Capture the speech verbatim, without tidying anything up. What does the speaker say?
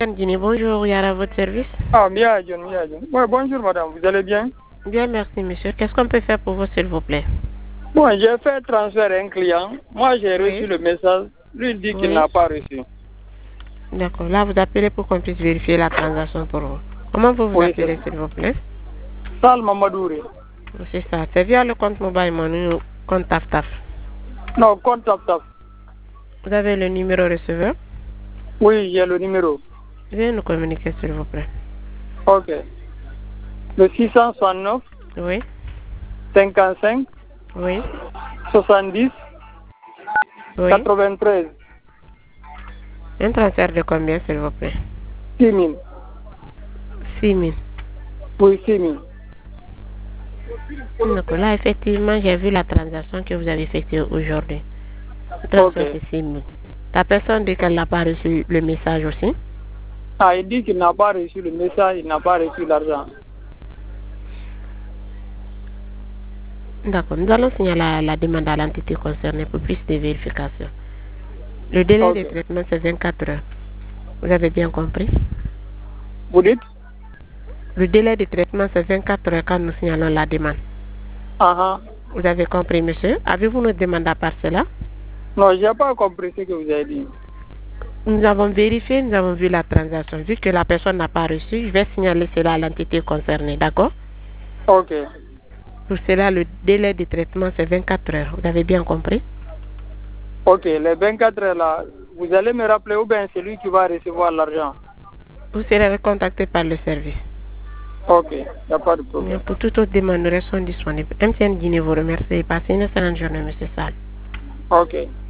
Guinée, bonjour, Yara, à votre service. Ah, bien, John, bien, John. Ouais, bonjour, madame, vous allez bien? Bien, merci, monsieur. Qu'est-ce qu'on peut faire pour vous, s'il vous plaît? Bon, j'ai fait transfert à un client. Moi, j'ai Oui. reçu le message. Lui, il dit qu'il Oui. n'a pas reçu. D'accord. Là, vous appelez pour qu'on puisse vérifier la transaction pour vous. Comment vous vous Oui, appelez, c'est s'il vous plaît? Sal Mamadouri. C'est ça. C'est via le compte mobile money ou compte Taf Taf. Non, compte Tap Tap. Vous avez le numéro receveur? Oui, j'ai le numéro. Veuillez nous communiquer, s'il vous plaît. Ok. Le six cent soixante-neuf, Oui. cinquante-cinq, Oui. soixante-dix, Oui. quatre-vingt-treize. Un transfert de combien, s'il vous plaît? six mille. six mille. Oui, six mille. D'accord. Là, effectivement, j'ai vu la transaction que vous avez effectuée aujourd'hui. Le Ok. transfert, c'est six mille. La personne dit qu'elle n'a pas reçu le message aussi. Ah, il dit qu'il n'a pas reçu le message, il n'a pas reçu l'argent. D'accord, nous allons signaler la, la demande à l'entité concernée pour plus de vérification. Le délai Ok. de traitement, c'est vingt-quatre heures. Vous avez bien compris? Vous dites? Le délai de traitement, c'est vingt-quatre heures quand nous signalons la demande. Ah ah. Vous avez compris, monsieur? Avez-vous une demande à part cela? Non, je n'ai pas compris ce que vous avez dit. Nous avons vérifié, nous avons vu la transaction. Vu que la personne n'a pas reçu, je vais signaler cela à l'entité concernée, d'accord? Ok. Pour cela, le délai de traitement, c'est vingt-quatre heures. Vous avez bien compris? Ok, les vingt-quatre heures là, vous allez me rappeler ou bien c'est lui qui va recevoir l'argent? Vous serez contacté par le service. Ok, il n'y a pas de problème. Pour toute autre demande, nous restons disponibles. M T N Guinée vous remercie et passez une excellente journée, monsieur Sall. Ok.